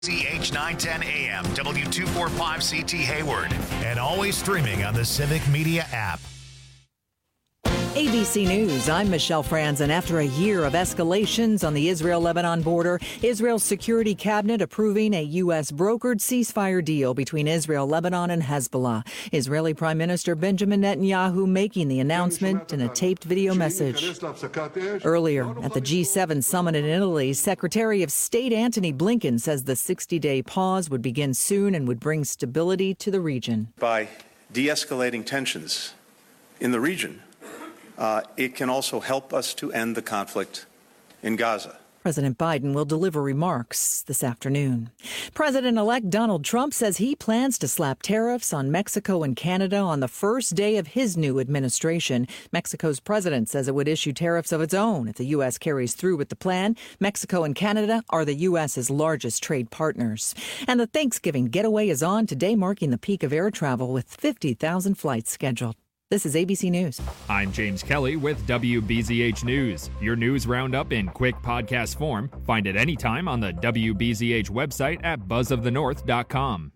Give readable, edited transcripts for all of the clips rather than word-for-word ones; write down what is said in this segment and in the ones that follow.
CH 910 AM, W245CT Hayward, and always streaming on the Civic Media app. ABC News, I'm Michelle Franzen. After a year of escalations on the Israel-Lebanon border, Israel's security cabinet approving a U.S. brokered ceasefire deal between Israel, Lebanon, and Hezbollah. Israeli Prime Minister Benjamin Netanyahu making the announcement in a taped video message. Earlier, at the G7 summit in Italy, Secretary of State Antony Blinken says the 60-day pause would begin soon and would bring stability to the region. By de-escalating tensions in the region, it can also help us to end the conflict in Gaza. President Biden will deliver remarks this afternoon. President-elect Donald Trump says he plans to slap tariffs on Mexico and Canada on the first day of his new administration. Mexico's president says it would issue tariffs of its own if the U.S. carries through with the plan. Mexico and Canada are the U.S.'s largest trade partners. And the Thanksgiving getaway is on today, marking the peak of air travel with 50,000 flights scheduled. This is ABC News. I'm James Kelly with WBZH News. Your news roundup in quick podcast form. Find it anytime on the WBZH website at buzzofthenorth.com.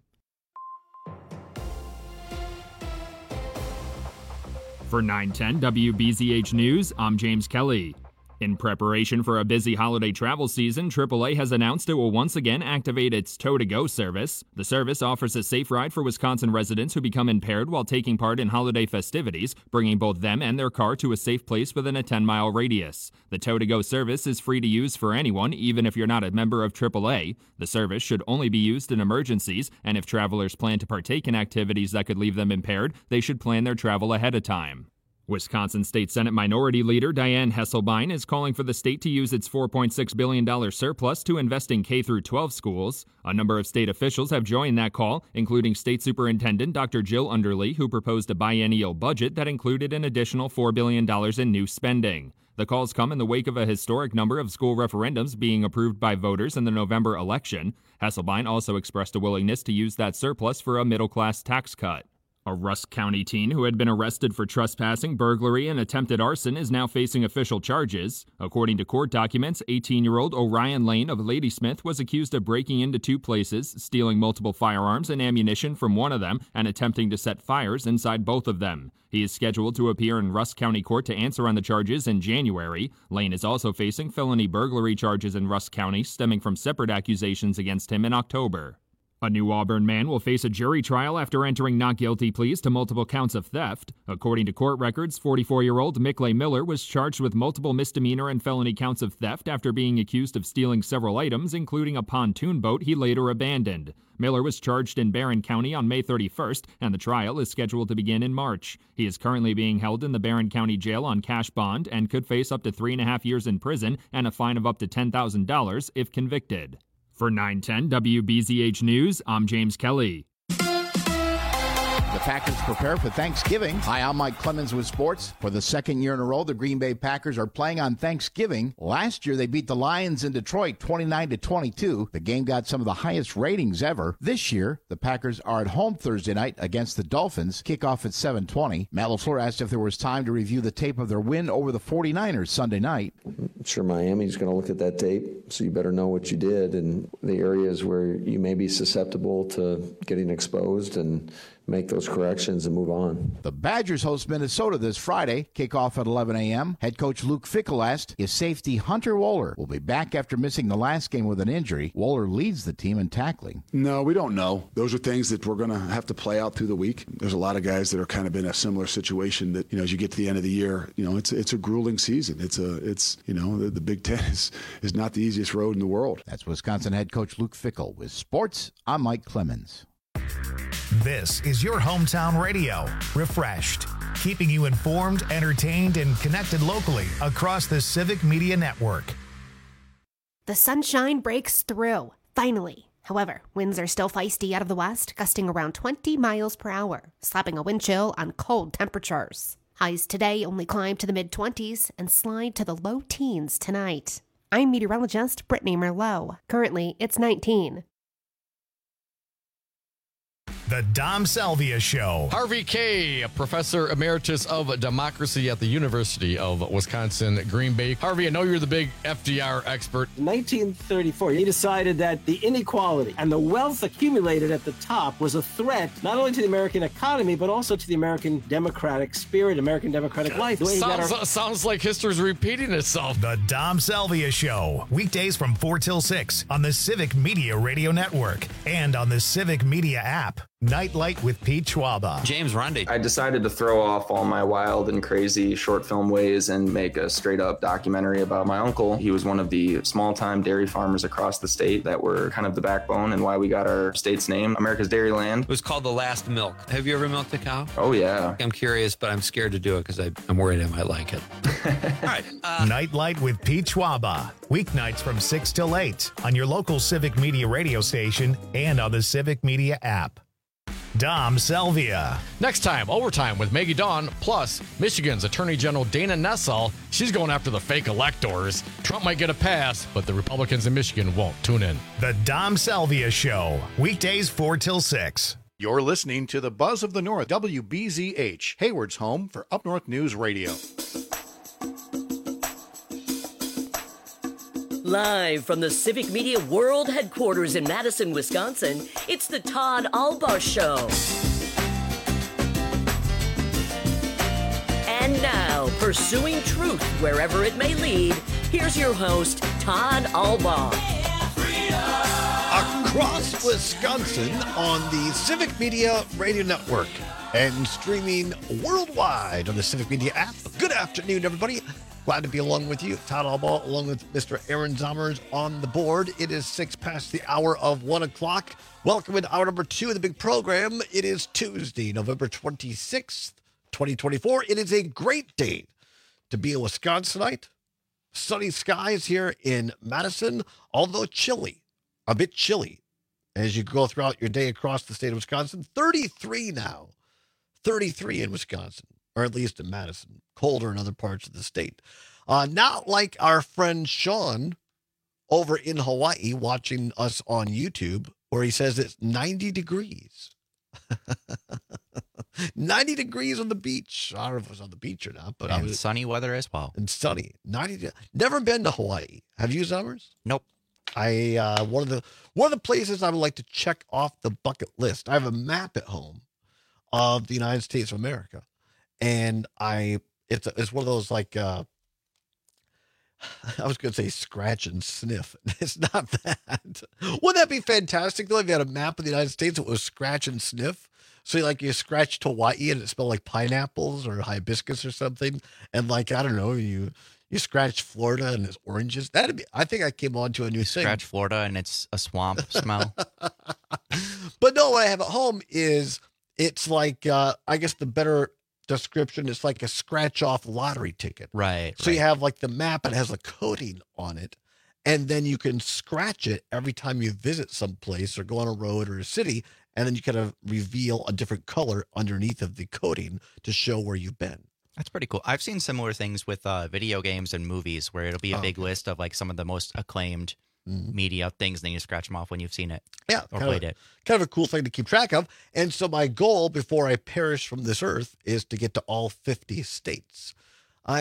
For 910 WBZH News, I'm James Kelly. In preparation for a busy holiday travel season, AAA has announced it will once again activate its Tow-to-Go service. The service offers a safe ride for Wisconsin residents who become impaired while taking part in holiday festivities, bringing both them and their car to a safe place within a 10-mile radius. The Tow-to-Go service is free to use for anyone, even if you're not a member of AAA. The service should only be used in emergencies, and if travelers plan to partake in activities that could leave them impaired, they should plan their travel ahead of time. Wisconsin State Senate Minority Leader Diane Hesselbein is calling for the state to use its $4.6 billion surplus to invest in K-12 schools. A number of state officials have joined that call, including State Superintendent Dr. Jill Underly, who proposed a biennial budget that included an additional $4 billion in new spending. The calls come in the wake of a historic number of school referendums being approved by voters in the November election. Hesselbein also expressed a willingness to use that surplus for a middle-class tax cut. A Rusk County teen who had been arrested for trespassing, burglary, and attempted arson is now facing official charges. According to court documents, 18-year-old Orion Lane of Ladysmith was accused of breaking into two places, stealing multiple firearms and ammunition from one of them, and attempting to set fires inside both of them. He is scheduled to appear in Rusk County Court to answer on the charges in January. Lane is also facing felony burglary charges in Rusk County, stemming from separate accusations against him in October. A New Auburn man will face a jury trial after entering not guilty pleas to multiple counts of theft. According to court records, 44-year-old Mickley Miller was charged with multiple misdemeanor and felony counts of theft after being accused of stealing several items, including a pontoon boat he later abandoned. Miller was charged in Barron County on May 31st, and the trial is scheduled to begin in March. He is currently being held in the Barron County Jail on cash bond and could face up to 3.5 years in prison and a fine of up to $10,000 if convicted. For 910 WBZH News, I'm James Kelly. The Packers prepare for Thanksgiving. Hi, I'm Mike Clemens with sports. For the second year in a row, the Green Bay Packers are playing on Thanksgiving. Last year, they beat the Lions in Detroit 29-22. The game got some of the highest ratings ever. This year, the Packers are at home Thursday night against the Dolphins. Kickoff at 7:20. Matt LaFleur asked if there was time to review the tape of their win over the 49ers Sunday night. I'm sure Miami's going to look at that tape, so you better know what you did and the areas where you may be susceptible to getting exposed and make those corrections and move on. The Badgers host Minnesota this Friday. Kickoff at 11 a.m. Head coach Luke Fickell asked if safety Hunter Wohler will be back after missing the last game with an injury. Wohler leads the team in tackling. No, we don't know. Those are things that we're going to have to play out through the week. There's a lot of guys that are kind of in a similar situation that, as you get to the end of the year, it's a grueling season. The Big Ten is not the easiest road in the world. That's Wisconsin head coach Luke Fickell. With sports, I'm Mike Clemens. This is your hometown radio, Refreshed, keeping you informed, entertained, and connected locally across the Civic Media Network. The sunshine breaks through, finally. However, winds are still feisty out of the west, gusting around 20 miles per hour, slapping a wind chill on cold temperatures. Highs today only climb to the mid-20s and slide to the low teens tonight. I'm meteorologist Brittany Merlot. Currently, it's 19. The Dom Salvia Show. Harvey Kaye, a professor emeritus of democracy at the University of Wisconsin, Green Bay. Harvey, I know you're the big FDR expert. In 1934, he decided that the inequality and the wealth accumulated at the top was a threat not only to the American economy, but also to the American democratic spirit, American democratic life. Sounds like history's repeating itself. The Dom Salvia Show. Weekdays from 4 till 6 on the Civic Media Radio Network and on the Civic Media app. Nightlight with Pete Schwaba. James Rundy. I decided to throw off all my wild and crazy short film ways and make a straight up documentary about my uncle. He was one of the small time dairy farmers across the state that were kind of the backbone and why we got our state's name, America's Dairyland. It was called The Last Milk. Have you ever milked a cow? Oh, yeah. I'm curious, but I'm scared to do it because I'm worried I might like it. All right. Nightlight with Pete Schwaba. Weeknights from 6 till 8 on your local Civic Media radio station and on the Civic Media app. Dom Salvia. Next time, Overtime with Maggie Dawn, plus Michigan's Attorney General Dana Nessel. She's going after the fake electors. Trump might get a pass, but the Republicans in Michigan won't. Tune in. The Dom Salvia Show. Weekdays 4 till 6. You're listening to the Buzz of the North, WBZH, Hayward's home for Up North News Radio. Live from the Civic Media World Headquarters in Madison, Wisconsin, it's the Todd Albaugh Show. And now, pursuing truth wherever it may lead, here's your host, Todd Albaugh. Across Wisconsin on the Civic Media Radio Network and streaming worldwide on the Civic Media app. Good afternoon, everybody. Glad to be along with you. Todd Albaugh, along with Mr. Aaron Zommers on the board. It is 6 past the hour of 1 o'clock. Welcome in hour number 2 of the big program. It is Tuesday, November 26th, 2024. It is a great day to be a Wisconsinite. Sunny skies here in Madison, although chilly, a bit chilly as you go throughout your day across the state of Wisconsin. 33 now, 33 in Wisconsin, or at least in Madison. Colder in other parts of the state. Not like our friend Sean over in Hawaii watching us on YouTube, where he says it's 90 degrees. 90 degrees on the beach. I don't know if it was on the beach or not, but and sunny weather as well. And sunny. 90. Never been to Hawaii. Have you, Zommers? Nope. One of the places I would like to check off the bucket list. I have a map at home of the United States of America, and it's one of those like I was going to say scratch and sniff. It's not that. Wouldn't that be fantastic though if you had a map of the United States that was scratch and sniff? So you scratched Hawaii and it smelled like pineapples or hibiscus or something, and I don't know, you scratch Florida and it's oranges. I think I came on to a new thing. Scratch Florida and it's a swamp smell. But no, what I have at home is it's like I guess the better description is like a scratch off lottery ticket. Right. So you have the map, and it has a coating on it, and then you can scratch it every time you visit some place or go on a road or a city, and then you kind of reveal a different color underneath of the coating to show where you've been. That's pretty cool. I've seen similar things with video games and movies where it'll be a big list of some of the most acclaimed media things, and then you scratch them off when you've seen it. Yeah, or played it. Kind of a cool thing to keep track of. And so my goal before I perish from this earth is to get to all 50 states. I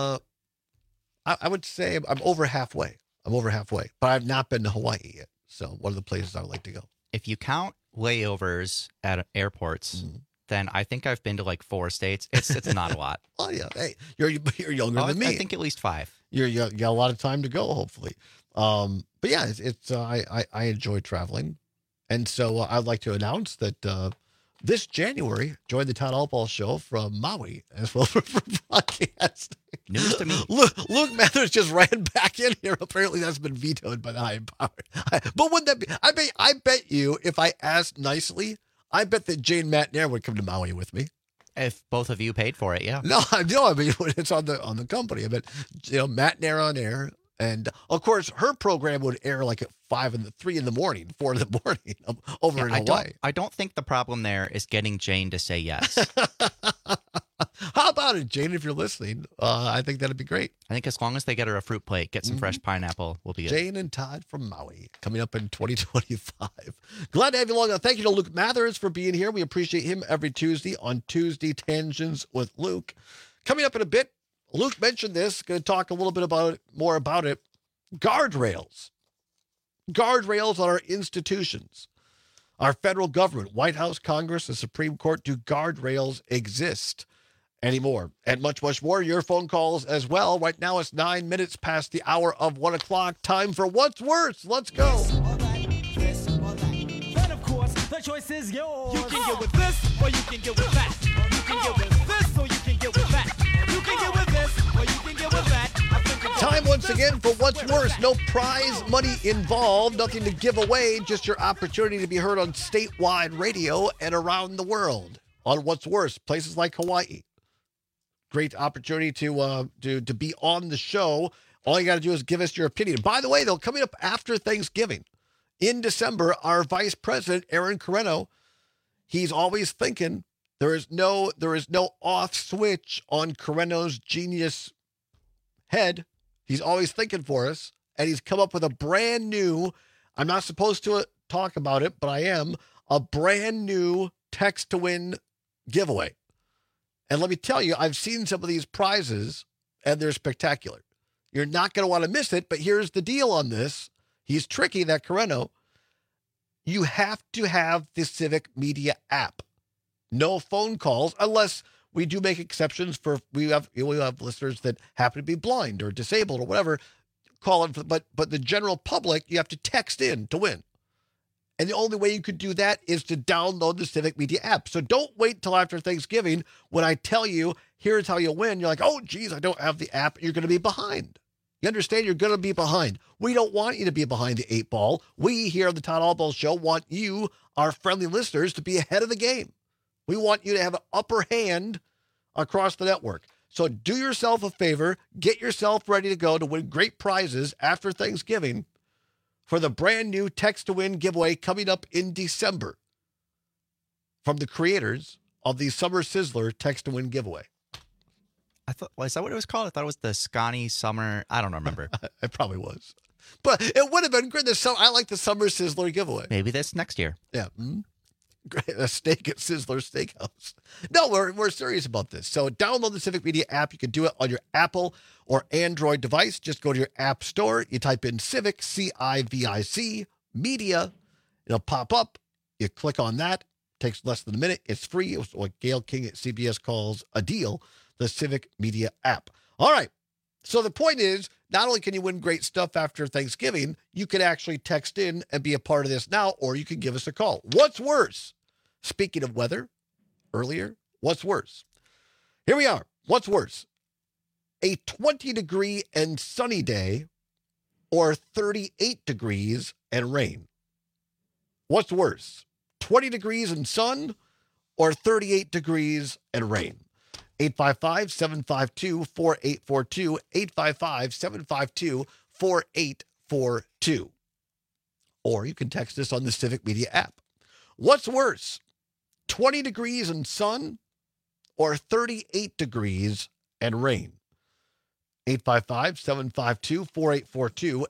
would say I'm over halfway. But I've not been to Hawaii yet. So one of the places I would like to go. If you count layovers at airports, then I think I've been to 4 states. It's not a lot. Oh yeah, hey, you're younger than me. I think at least 5. You got a lot of time to go, hopefully. But yeah, I enjoy traveling, and so I'd like to announce that this January, join the Todd Albaugh Show from Maui as well for broadcasting. News to me. Luke Mathers just ran back in here. Apparently, that's been vetoed by the high power. But wouldn't that be? I bet you, if I asked nicely, I bet that Jane McNair would come to Maui with me. If both of you paid for it, yeah. No, I mean, it's on the company. I bet McNair on air. And of course, her program would air at 3 in the morning, 4 in the morning over in Hawaii. I don't think the problem there is getting Jane to say yes. How about it, Jane, if you're listening. I think that'd be great. I think as long as they get her a fruit plate, get some fresh pineapple, we'll be good. Jane and Todd from Maui coming up in 2025. Glad to have you along. Thank you to Luke Mathers for being here. We appreciate him every Tuesday on Tuesday Tangents with Luke. Coming up in a bit, Luke mentioned this. Going to talk a little bit more about it. Guardrails. Guardrails on our institutions. Our federal government, White House, Congress, the Supreme Court, do guardrails exist anymore? And much, much more. Your phone calls as well. Right now it's 9 minutes past the hour of 1 o'clock. Time for What's Worse. Let's go. All right, this, all that. But of course, the choice is yours. You can get with this or you can get with that. You can get with this or you can get with that. You can get with this or you can get with that. Time once again for What's Worse. No prize money involved, nothing to give away, just your opportunity to be heard on statewide radio and around the world on What's Worse. Places like Hawaii. Great opportunity to be on the show. All you got to do is give us your opinion. By the way, though, coming up after Thanksgiving, in December, our Vice President, Aaron Carreno, he's always thinking there is no off switch on Carreno's genius head. He's always thinking for us, and he's come up with a brand new, I'm not supposed to talk about it, but I am, a brand new text to win giveaway. And let me tell you, I've seen some of these prizes, and they're spectacular. You're not going to want to miss it, but here's the deal on this. He's tricky, that Carreno. You have to have the Civic Media app. No phone calls, unless we do make exceptions for we have listeners that happen to be blind or disabled or whatever. Call in, but the general public, you have to text in to win. And the only way you could do that is to download the Civic Media app. So don't wait till after Thanksgiving when I tell you, here's how you win. You're like, oh, geez, I don't have the app. You're going to be behind. You understand? You're going to be behind. We don't want you to be behind the 8 ball. We here on the Todd Albaugh Show want you, our friendly listeners, to be ahead of the game. We want you to have an upper hand across the network. So do yourself a favor, get yourself ready to go to win great prizes after Thanksgiving for the brand new Text to Win giveaway coming up in December from the creators of the Summer Sizzler Text to Win giveaway. Is that what it was called? I thought it was the Scotty Summer. I don't remember. It probably was. But it would have been great. I like the Summer Sizzler giveaway. Maybe this next year. Yeah. Great. A steak at Sizzler Steakhouse. No, we're serious about this. So download the Civic Media app. You can do it on your Apple or Android device. Just go to your app store. You type in Civic, C-I-V-I-C, Media. It'll pop up. You click on that. It takes less than a minute. It's free. It's what Gail King at CBS calls a deal, the Civic Media app. All right. So the point is, not only can you win great stuff after Thanksgiving, you can actually text in and be a part of this now, or you can give us a call. What's worse? Speaking of weather, earlier, what's worse? Here we are. What's worse? A 20-degree and sunny day or 38 degrees and rain? What's worse? 20 degrees and sun or 38 degrees and rain? 855-752-4842, 855-752-4842. Or you can text us on the Civic Media app. What's worse, 20 degrees and sun or 38 degrees and rain? 855-752-4842,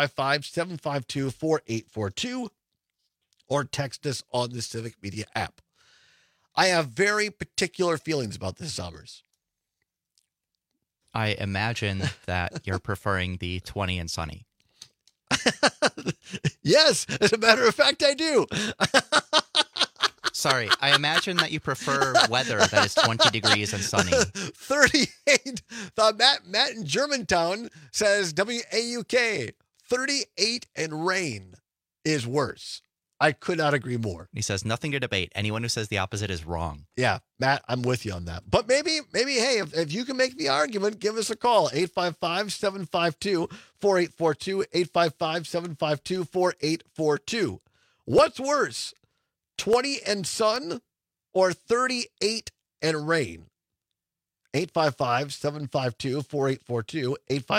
855-752-4842, or text us on the Civic Media app. I have very particular feelings about this, Summers. I imagine that you're preferring the 20 and sunny. Yes, as a matter of fact, I do. Sorry, I imagine that you prefer weather that is 20 degrees and sunny. 38. Matt in Germantown says WAUK. 38 and rain is worse. I could not agree more. He says nothing to debate. Anyone who says the opposite is wrong. Yeah, Matt, I'm with you on that. But maybe, hey, if you can make the argument, give us a call. 855-752-4842, 855-752-4842. What's worse, 20 and sun or 38 and rain? 855-752-4842,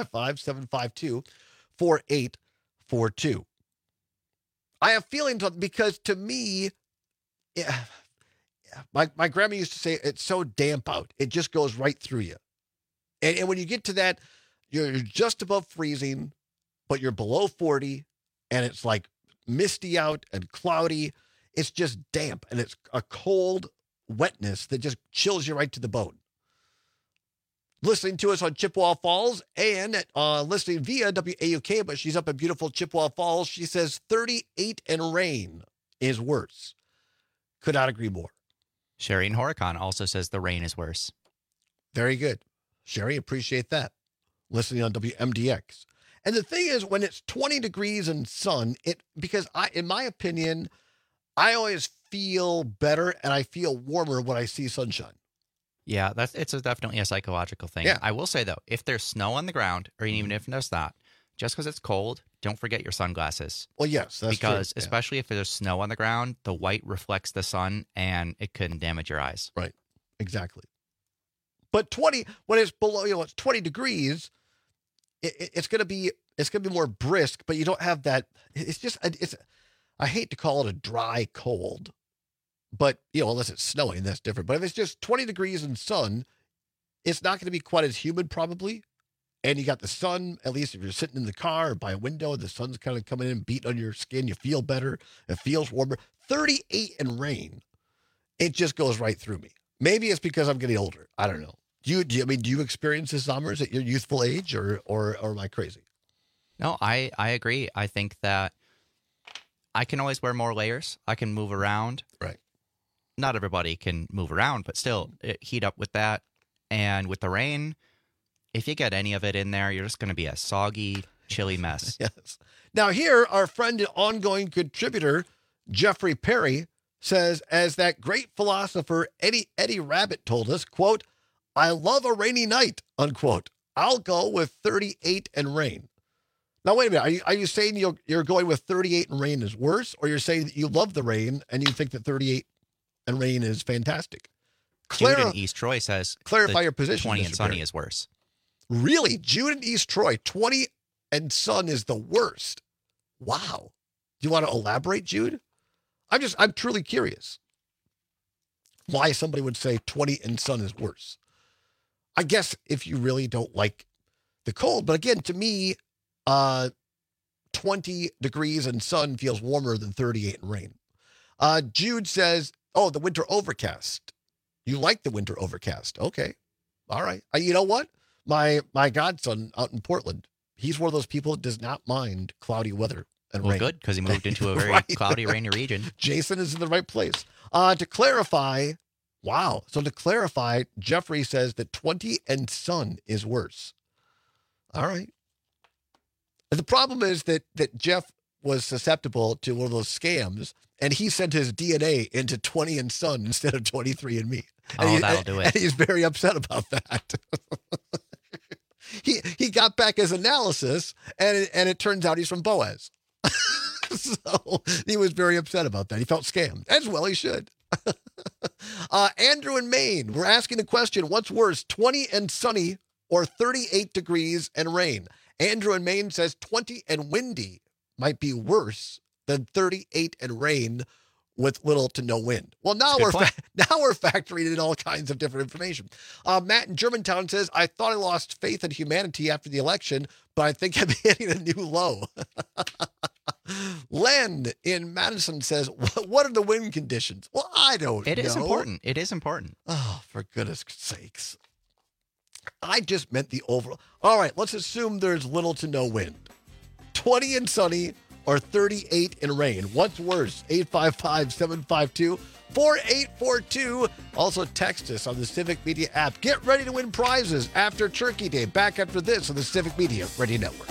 855-752-4842. I have feelings because to me, my grandma used to say, it's so damp out. It just goes right through you. And when you get to that, you're just above freezing, but you're below 40, and it's like misty out and cloudy. It's just damp, and it's a cold wetness that just chills you right to the bone. Listening to us on Chippewa Falls and listening via WAUK, but she's up in beautiful Chippewa Falls. She says 38 and rain is worse. Could not agree more. Sherry in Horicon also says the rain is worse. Very good. Sherry, appreciate that. Listening on WMDX. And the thing is, when it's 20 degrees and sun, because in my opinion, I always feel better and I feel warmer when I see sunshine. Yeah, it's definitely a psychological thing. Yeah. I will say, though, if there's snow on the ground, or even if there's not, just because it's cold, don't forget your sunglasses. Well, yes, that's true. Because especially if there's snow on the ground, the white reflects the sun, and it can damage your eyes. Right, exactly. But when it's below, it's 20 degrees, it's going to be more brisk, but you don't have that. I hate to call it a dry cold. But, unless it's snowing, that's different. But if it's just 20 degrees and sun, it's not going to be quite as humid probably. And you got the sun, at least if you're sitting in the car or by a window, the sun's kind of coming in and beating on your skin. You feel better. It feels warmer. 38 and rain, it just goes right through me. Maybe it's because I'm getting older. I don't know. Do you experience the summers at your youthful age or am I crazy? No, I agree. I think that I can always wear more layers. I can move around. Right. Not everybody can move around, but still heat up with that. And with the rain, if you get any of it in there, you're just going to be a soggy, chilly mess. Yes. Now here, our friend and ongoing contributor, Jeffrey Perry, says, as that great philosopher Eddie Rabbit told us, quote, I love a rainy night, unquote. I'll go with 38 and rain. Now, wait a minute. Are you saying you're going with 38 and rain is worse, or you're saying that you love the rain and you think that 38 and rain is fantastic? Jude in East Troy says clarify your position. 20 Mr. and sunny Perry. is worse. Really? Jude in East Troy, 20 and sun is the worst. Wow. Do you want to elaborate, Jude? I'm truly curious why somebody would say 20 and sun is worse. I guess if you really don't like the cold, but again, to me, 20 degrees and sun feels warmer than 38 and rain. Jude says, the winter overcast. You like the winter overcast. Okay. All right. You know what? My godson out in Portland, he's one of those people that does not mind cloudy weather and rain. Good, because he moved into a very Right. cloudy, rainy region. Jason is in the right place. To clarify, Jeffrey says that 20 and sun is worse. All right. The problem is that Jeff was susceptible to one of those scams, and he sent his DNA into 20 and sun instead of 23andMe. That'll do it. And he's very upset about that. He got back his analysis, and it turns out he's from Boaz. So he was very upset about that. He felt scammed. As well he should. Andrew in Maine, we're asking the question, what's worse, 20 and sunny or 38 degrees and rain? Andrew in Maine says 20 and windy might be worse than 38 and rain with little to no wind. Well, now we're factoring in all kinds of different information. Matt in Germantown says, I thought I lost faith in humanity after the election, but I think I'm hitting a new low. Len in Madison says, what are the wind conditions? Well, I don't know. It is important. It is important. Oh, for goodness sakes. I just meant the overall. All right, let's assume there's little to no wind. 20 and sunny or 38 and rain. What's worse? 855-752-4842. Also text us on the Civic Media app. Get ready to win prizes after Turkey Day. Back after this on the Civic Media Radio Network.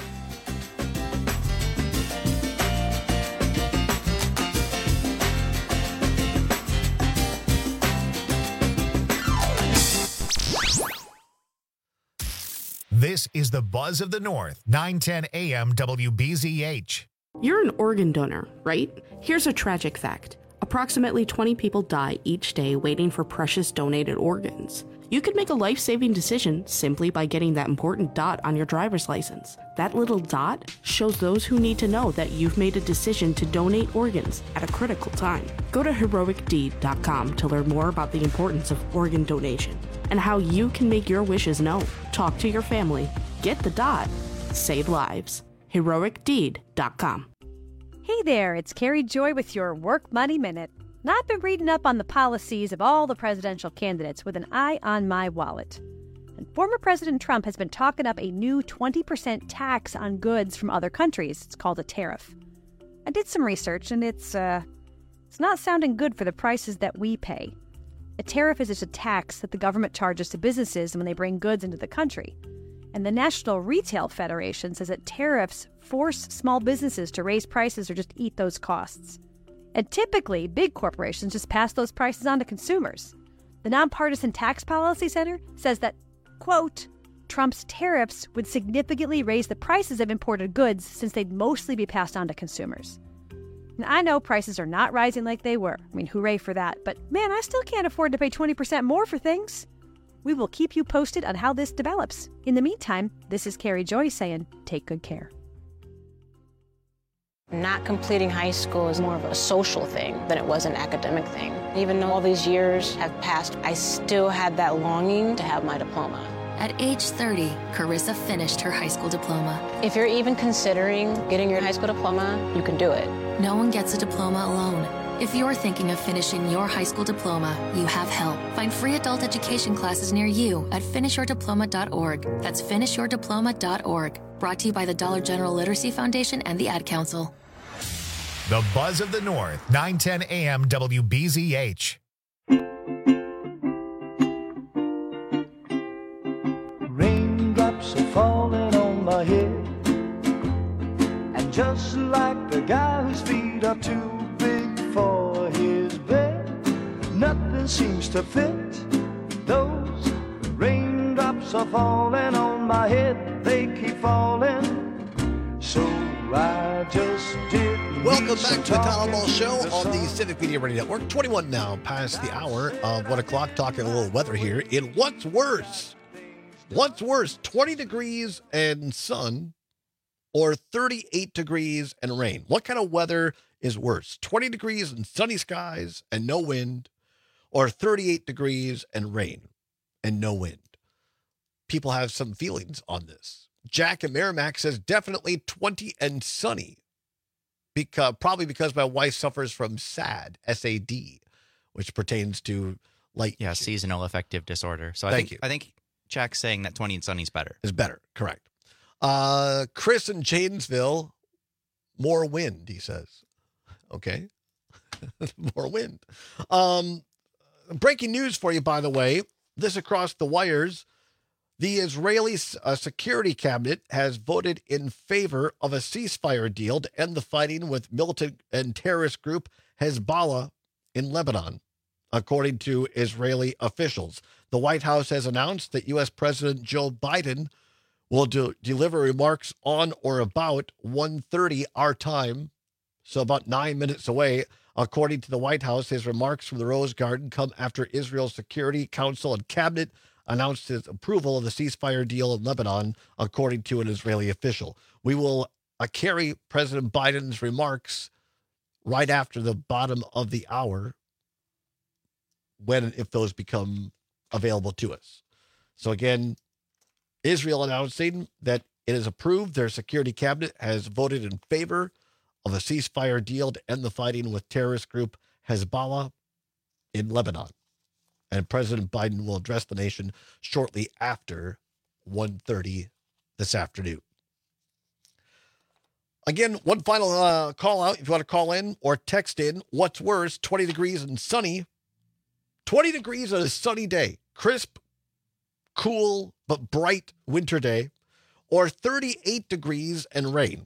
This is the Buzz of the North, 910 AM WBZH. You're an organ donor, right? Here's a tragic fact. Approximately 20 people die each day waiting for precious donated organs. You could make a life-saving decision simply by getting that important dot on your driver's license. That little dot shows those who need to know that you've made a decision to donate organs at a critical time. Go to heroicdeed.com to learn more about the importance of organ donation and how you can make your wishes known. Talk to your family. Get the dot. Save lives. heroicdeed.com. Hey there, it's Carrie Joy with your Work Money Minute. Now, I've been reading up on the policies of all the presidential candidates with an eye on my wallet. And former President Trump has been talking up a new 20% tax on goods from other countries. It's called a tariff. I did some research, and it's not sounding good for the prices that we pay. A tariff is just a tax that the government charges to businesses when they bring goods into the country. And the National Retail Federation says that tariffs force small businesses to raise prices or just eat those costs. And typically, big corporations just pass those prices on to consumers. The Nonpartisan Tax Policy Center says that, quote, Trump's tariffs would significantly raise the prices of imported goods since they'd mostly be passed on to consumers. And I know prices are not rising like they were. I mean, hooray for that. But man, I still can't afford to pay 20% more for things. We will keep you posted on how this develops. In the meantime, this is Carrie Joy saying, take good care. Not completing high school is more of a social thing than it was an academic thing. Even though all these years have passed, I still had that longing to have my diploma. At age 30, Carissa finished her high school diploma. If you're even considering getting your high school diploma, you can do it. No one gets a diploma alone. If you're thinking of finishing your high school diploma, you have help. Find free adult education classes near you at finishyourdiploma.org. That's finishyourdiploma.org. Brought to you by the Dollar General Literacy Foundation and the Ad Council. The Buzz of the North, 910 AM WBZH. Raindrops are falling on my head, and just like the guy whose feet are too big for his bed, nothing seems to fit. Those raindrops are falling on my head, they keep falling, so I just did. Welcome back to the Town Hall Show on the Civic Media Radio Network. 21 now, past the hour of 1 o'clock, talking a little weather here. In What's Worse? What's worse, 20 degrees and sun or 38 degrees and rain? What kind of weather is worse? 20 degrees and sunny skies and no wind, or 38 degrees and rain and no wind? People have some feelings on this. Jack in Merrimack says definitely 20 and sunny. Probably because my wife suffers from SAD, S-A-D, which pertains to seasonal affective disorder. So Thank you. I think Jack's saying that 20 and sunny is better. Is better, correct. Chris in Janesville, more wind, he says. Okay. More wind. Breaking news for you, by the way. This across the wires. The Israeli Security Cabinet has voted in favor of a ceasefire deal to end the fighting with militant and terrorist group Hezbollah in Lebanon, according to Israeli officials. The White House has announced that U.S. President Joe Biden will deliver remarks on or about 1:30 our time, so about 9 minutes away. According to the White House, his remarks from the Rose Garden come after Israel's Security Council and Cabinet announced its approval of the ceasefire deal in Lebanon, according to an Israeli official. We will carry President Biden's remarks right after the bottom of the hour, when and if those become available to us. So again, Israel announcing that it has approved. Their security cabinet has voted in favor of a ceasefire deal to end the fighting with terrorist group Hezbollah in Lebanon. And President Biden will address the nation shortly after 1:30 this afternoon. Again, one final call out. If you want to call in or text in, what's worse, 20 degrees and sunny. 20 degrees on a sunny day, crisp, cool, but bright winter day, or 38 degrees and rain.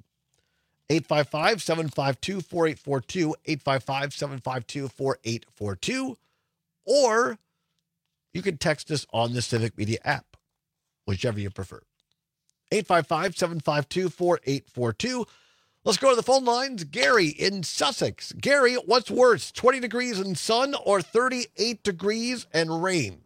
855-752-4842, 855-752-4842, or you can text us on the Civic Media app, whichever you prefer. 855-752-4842. Let's go to the phone lines. Gary in Sussex. Gary, what's worse, 20 degrees and sun or 38 degrees and rain?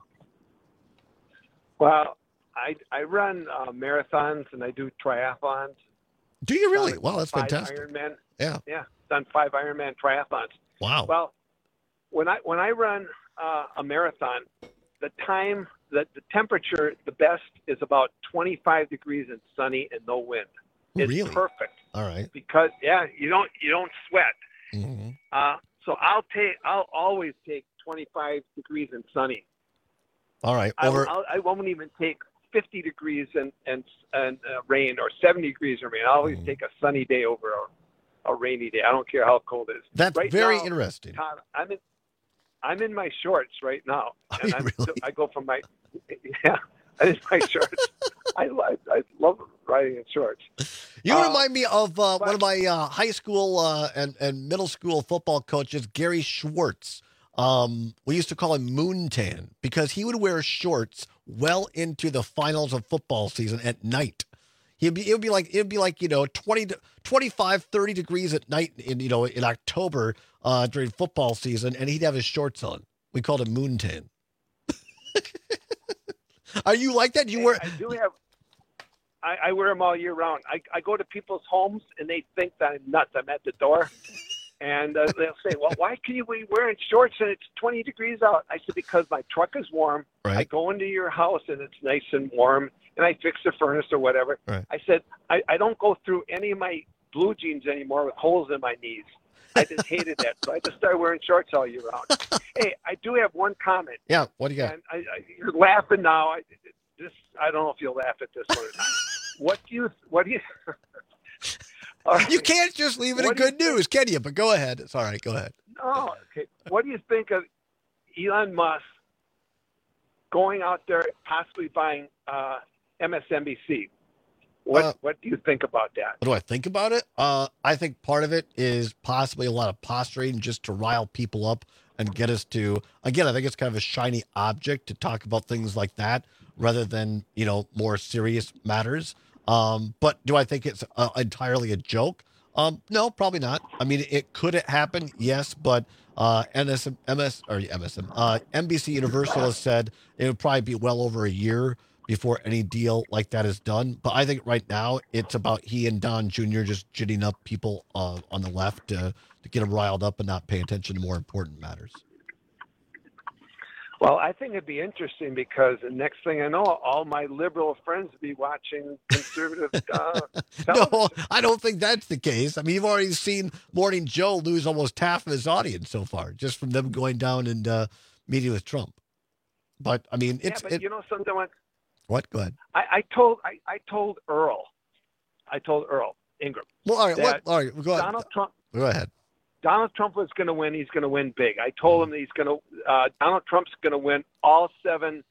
Well, I run marathons and I do triathlons. Do you really? Wow, that's 5 fantastic. Ironman. Yeah. Yeah, done 5 Ironman triathlons. Wow. Well, when I run a marathon, the temperature, the best is about 25 degrees and sunny and no wind. It's really? perfect. All right. Because you don't sweat. Mm-hmm. So I'll always take 25 degrees and sunny. All right. I won't even take 50 degrees and rain or 70 degrees and rain. I always take a sunny day over a rainy day. I don't care how cold it is. That's right very now, interesting. Todd, I'm in my shorts right now, and I go from my I'm in my shorts. I love riding in shorts. You remind me of one of my high school and middle school football coaches, Gary Schwartz. We used to call him Moontan because he would wear shorts well into the finals of football season at night. It would be like 20 to 25, 30 degrees at night in October during football season, and he'd have his shorts on. We called him Moontan. Are you like that? I do have. I wear them all year round. I go to people's homes and they think that I'm nuts. I'm at the door, and they'll say, "Well, why can you be wearing shorts and it's 20 degrees out?" I said, "Because my truck is warm. Right. I go into your house and it's nice and warm, and I fix the furnace or whatever." Right. I said, I don't go through any of my blue jeans anymore with holes in my knees. I just hated that, so I just started wearing shorts all year round. Hey, I do have one comment. Yeah, what do you got? And you're laughing now. I don't know if you'll laugh at this one or not. What do you? Right. You can't just leave it in good news, can you? But go ahead. It's all right. Go ahead. No. Okay. What do you think of Elon Musk going out there, possibly buying MSNBC? What do you think about that? What do I think about it? I think part of it is possibly a lot of posturing just to rile people up and get us to, again, I think it's kind of a shiny object to talk about things like that rather than, more serious matters. But do I think it's entirely a joke? No, probably not. I mean, it could happen, yes, but NBC Universal has said it would probably be well over a year before any deal like that is done. But I think right now it's about he and Don Jr. just ginning up people on the left to get them riled up and not pay attention to more important matters. Well, I think it'd be interesting because the next thing I know, all my liberal friends will be watching conservative No, I don't think that's the case. I mean, you've already seen Morning Joe lose almost half of his audience so far, just from them going down and meeting with Trump. But, I mean, you know something? What? Go ahead. I told Earl Ingram. Well, all right. Go ahead. Donald Trump. Go ahead. Donald Trump was going to win. He's going to win big. I told him that he's going to. Donald Trump's going to win all 7.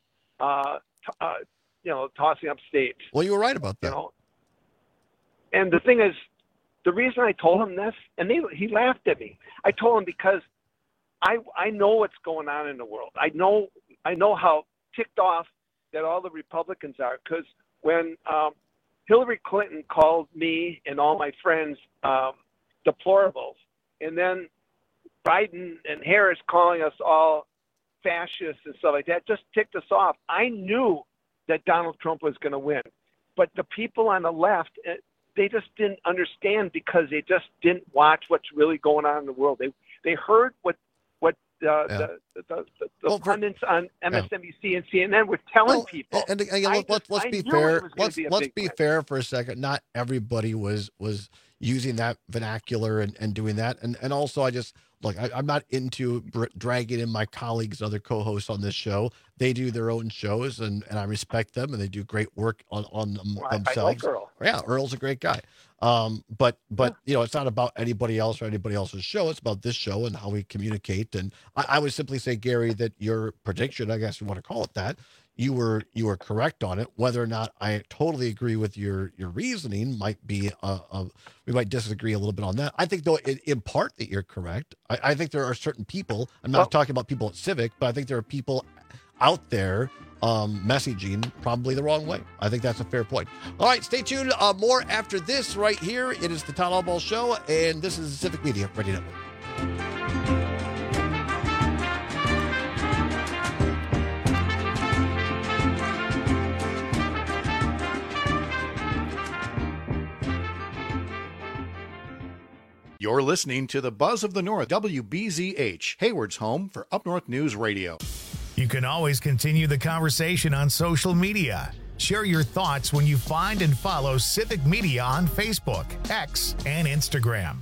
Tossing up states. Well, you were right about that. And the thing is, the reason I told him this, and he laughed at me. I told him because I know what's going on in the world. I know how ticked off that all the Republicans are, because when Hillary Clinton called me and all my friends deplorables, and then Biden and Harris calling us all fascists and stuff like that just ticked us off. I knew that Donald Trump was going to win, but the people on the left, they just didn't understand because they just didn't watch what's really going on in the world. They heard what the pundits on MSNBC and CNN were telling people. And again, let's be fair. Let's be fair for a second. Not everybody was using that vernacular and doing that. And also, I'm not into dragging in my colleagues, other co-hosts on this show. They do their own shows, and I respect them, and they do great work on themselves. I like Earl. Yeah, Earl's a great guy. But it's not about anybody else or anybody else's show. It's about this show and how we communicate. And I would simply say, Gary, that your prediction, I guess you want to call it that, you were correct on it. Whether or not I totally agree with your reasoning might be we might disagree a little bit on that. I think though in part that you're correct. I think there are certain people. I'm not talking about people at Civic, but I think there are people out there messaging probably the wrong way. I think that's a fair point. All right, stay tuned. More after this right here. It is the Todd Albaugh Show, and this is the Civic Media Radio Network. You're listening to the Buzz of the North, WBZH, Hayward's home for Up North News Radio. You can always continue the conversation on social media. Share your thoughts when you find and follow Civic Media on Facebook, X, and Instagram.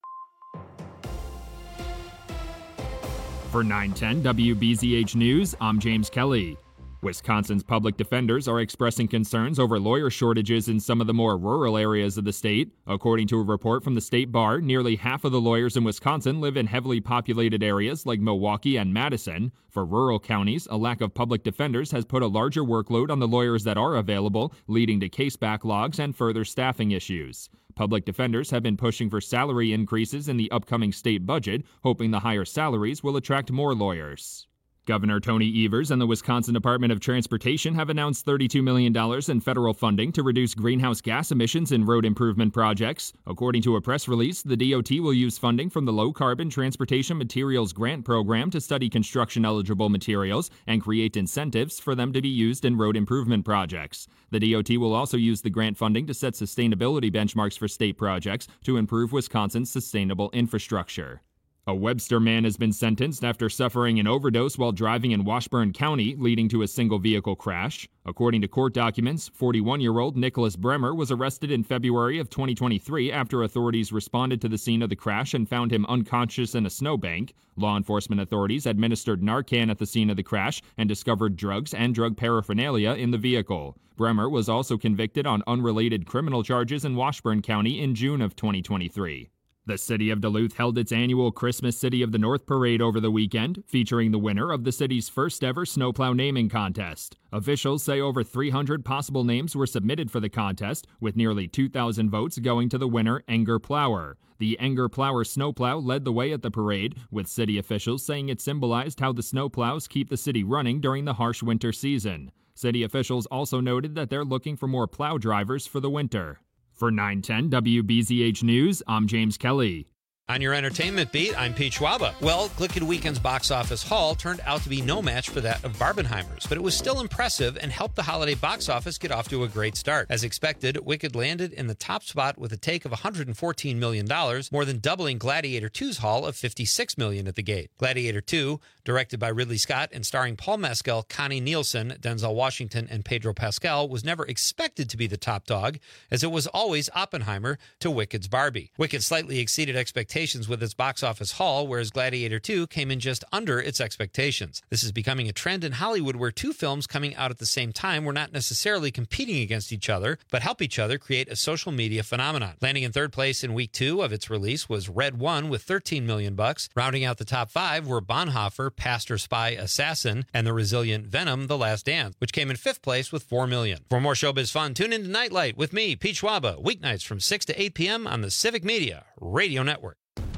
For 910 WBZH News, I'm James Kelly. Wisconsin's public defenders are expressing concerns over lawyer shortages in some of the more rural areas of the state. According to a report from the State Bar, nearly half of the lawyers in Wisconsin live in heavily populated areas like Milwaukee and Madison. For rural counties, a lack of public defenders has put a larger workload on the lawyers that are available, leading to case backlogs and further staffing issues. Public defenders have been pushing for salary increases in the upcoming state budget, hoping the higher salaries will attract more lawyers. Governor Tony Evers and the Wisconsin Department of Transportation have announced $32 million in federal funding to reduce greenhouse gas emissions in road improvement projects. According to a press release, the DOT will use funding from the Low Carbon Transportation Materials Grant Program to study construction-eligible materials and create incentives for them to be used in road improvement projects. The DOT will also use the grant funding to set sustainability benchmarks for state projects to improve Wisconsin's sustainable infrastructure. A Webster man has been sentenced after suffering an overdose while driving in Washburn County, leading to a single-vehicle crash. According to court documents, 41-year-old Nicholas Bremer was arrested in February of 2023 after authorities responded to the scene of the crash and found him unconscious in a snowbank. Law enforcement authorities administered Narcan at the scene of the crash and discovered drugs and drug paraphernalia in the vehicle. Bremer was also convicted on unrelated criminal charges in Washburn County in June of 2023. The city of Duluth held its annual Christmas City of the North parade over the weekend, featuring the winner of the city's first ever snowplow naming contest. Officials say over 300 possible names were submitted for the contest, with nearly 2,000 votes going to the winner, Enger Plower. The Enger Plower snowplow led the way at the parade, with city officials saying it symbolized how the snowplows keep the city running during the harsh winter season. City officials also noted that they're looking for more plow drivers for the winter. For 910 WBZH News, I'm James Kelly. On your entertainment beat, I'm Pete Schwaba. Well, Glicked Weekend's box office haul turned out to be no match for that of Barbenheimer's, but it was still impressive and helped the holiday box office get off to a great start. As expected, Wicked landed in the top spot with a take of $114 million, more than doubling Gladiator 2's haul of $56 million at the gate. Gladiator 2, directed by Ridley Scott and starring Paul Mescal, Connie Nielsen, Denzel Washington, and Pedro Pascal, was never expected to be the top dog, as it was always Oppenheimer to Wicked's Barbie. Wicked slightly exceeded expectations with its box office haul, whereas Gladiator 2 came in just under its expectations. This is becoming a trend in Hollywood where two films coming out at the same time were not necessarily competing against each other, but help each other create a social media phenomenon. Landing in third place in week 2 of its release was Red One with $13 million. Rounding out the top 5 were Bonhoeffer, Pastor, Spy, Assassin, and the resilient Venom, The Last Dance, which came in 5th place with $4 million. For more showbiz fun, tune in to Nightlight with me, Pete Schwaba, weeknights from 6 to 8 p.m. on the Civic Media Radio Network.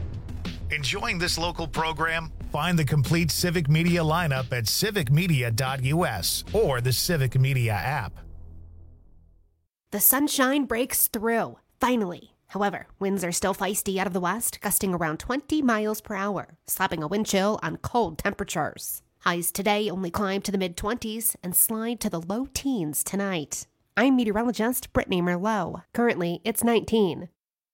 Enjoying this local program? Find the complete Civic Media lineup at civicmedia.us or the Civic Media app. The sunshine breaks through, finally. However, winds are still feisty out of the west, gusting around 20 miles per hour, slapping a wind chill on cold temperatures. Highs today only climb to the mid-20s and slide to the low teens tonight. I'm meteorologist Brittany Merlot. Currently, it's 19.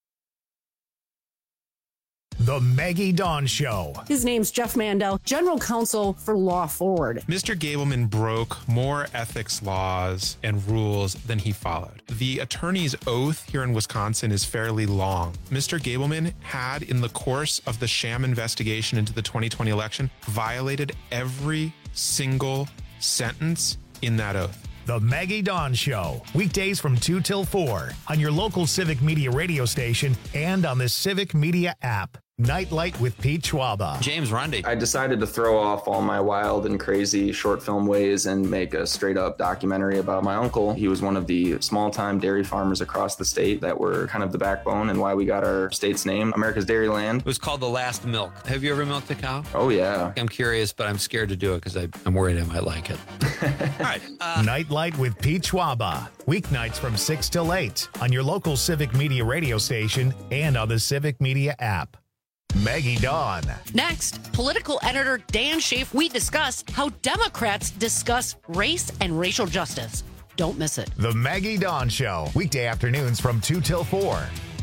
The Maggie Dawn Show. His name's Jeff Mandel, General Counsel for Law Forward. Mr. Gableman broke more ethics laws and rules than he followed. The attorney's oath here in Wisconsin is fairly long. Mr. Gableman had, in the course of the sham investigation into the 2020 election, violated every single sentence in that oath. The Maggie Dawn Show, weekdays from 2 till 4 on your local Civic Media radio station and on the Civic Media app. Nightlight with Pete Schwaba. James Rundy. I decided to throw off all my wild and crazy short film ways and make a straight up documentary about my uncle. He was one of the small time dairy farmers across the state that were kind of the backbone and why we got our state's name, America's Dairyland. It was called The Last Milk. Have you ever milked a cow? Oh, yeah. I'm curious, but I'm scared to do it because I'm worried I might like it. All right. Nightlight with Pete Schwaba. Weeknights from 6 till 8 on your local Civic Media radio station and on the Civic Media app. Maggie Dawn. Next, political editor Dan Schaaf. We discuss how Democrats discuss race and racial justice. Don't miss it. The Maggie Dawn Show. Weekday afternoons from 2 till 4.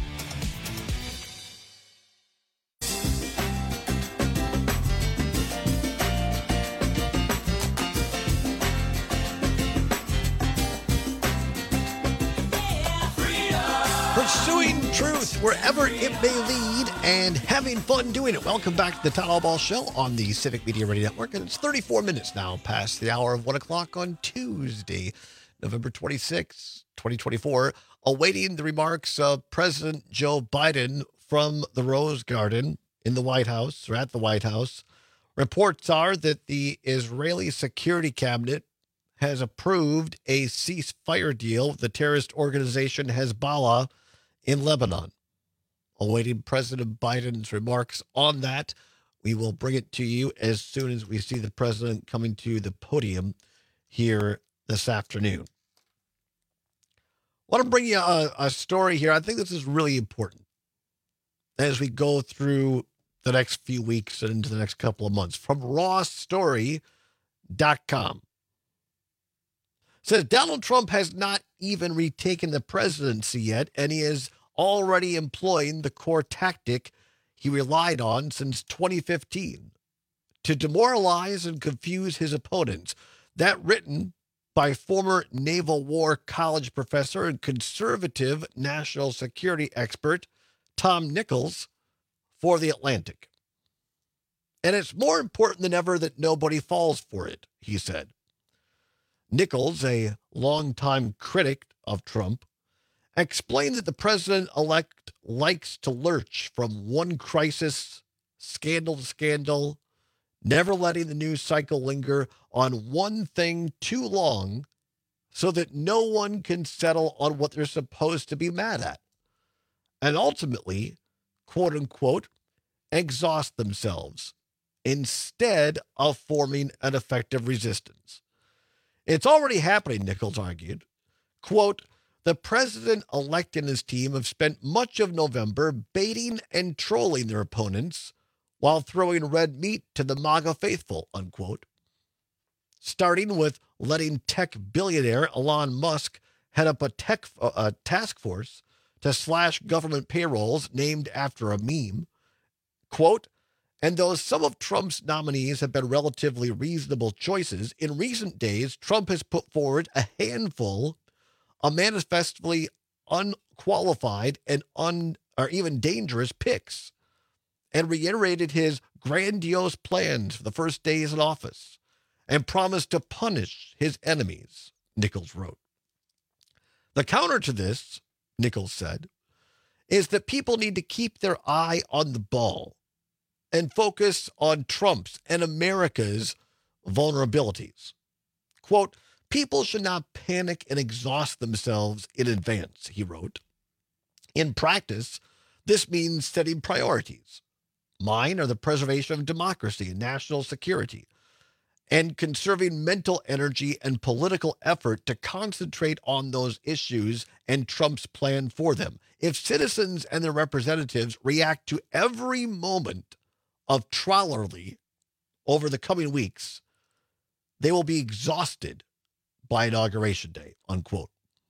Pursuing truth wherever it may lead and having fun doing it. Welcome back to the Todd Allball Show on the Civic Media Radio Network. And it's 34 minutes now past the hour of 1 o'clock on Tuesday, November 26, 2024. Awaiting the remarks of President Joe Biden from the Rose Garden in the White House or at the White House. Reports are that the Israeli Security Cabinet has approved a ceasefire deal with the terrorist organization Hezbollah in Lebanon. Awaiting President Biden's remarks on that. We will bring it to you as soon as we see the president coming to the podium here this afternoon. I want to bring you a story here. I think this is really important as we go through the next few weeks and into the next couple of months. From rawstory.com. Says Donald Trump has not even retaken the presidency yet, and he is already employing the core tactic he relied on since 2015 to demoralize and confuse his opponents. That written by former Naval War College professor and conservative national security expert Tom Nichols for The Atlantic. And it's more important than ever that nobody falls for it, he said. Nichols, a longtime critic of Trump, explained that the president-elect likes to lurch from one crisis, scandal to scandal, never letting the news cycle linger on one thing too long so that no one can settle on what they're supposed to be mad at, and ultimately, quote-unquote, exhaust themselves instead of forming an effective resistance. It's already happening, Nichols argued. Quote, the president-elect and his team have spent much of November baiting and trolling their opponents while throwing red meat to the MAGA faithful, unquote. Starting with letting tech billionaire Elon Musk head up a task force to slash government payrolls named after a meme. Quote, and though some of Trump's nominees have been relatively reasonable choices, in recent days, Trump has put forward a handful of manifestly unqualified and or even dangerous picks, and reiterated his grandiose plans for the first days in office, and promised to punish his enemies, Nichols wrote. The counter to this, Nichols said, is that people need to keep their eye on the ball and focus on Trump's and America's vulnerabilities. Quote, people should not panic and exhaust themselves in advance, he wrote. In practice, this means setting priorities. Mine are the preservation of democracy and national security, and conserving mental energy and political effort to concentrate on those issues and Trump's plan for them. If citizens and their representatives react to every moment of trollery over the coming weeks, they will be exhausted by Inauguration Day, unquote.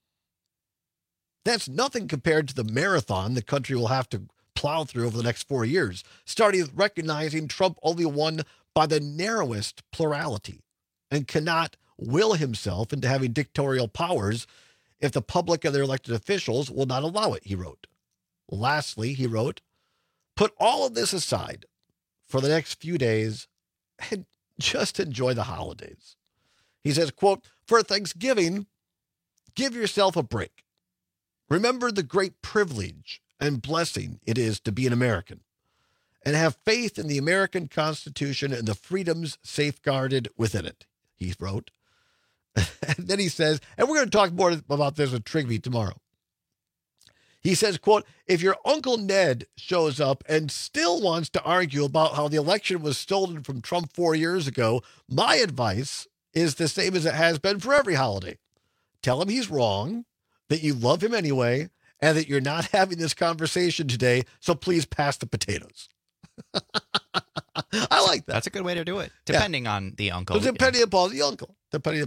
That's nothing compared to the marathon the country will have to plow through over the next 4 years, starting with recognizing Trump only won by the narrowest plurality and cannot will himself into having dictatorial powers if the public and their elected officials will not allow it, he wrote. Lastly, he wrote, put all of this aside for the next few days and just enjoy the holidays. He says, quote, for Thanksgiving, give yourself a break. Remember the great privilege and blessing it is to be an American. and have faith in the American Constitution and the freedoms safeguarded within it, he wrote. And then he says, and we're going to talk more about this with Trigby tomorrow. He says, quote, if your Uncle Ned shows up and still wants to argue about how the election was stolen from Trump 4 years ago, my advice is the same as it has been for every holiday. Tell him he's wrong, that you love him anyway, and that you're not having this conversation today, so please pass the potatoes. I like that. That's a good way to do it, depending on the uncle. Depending upon the uncle.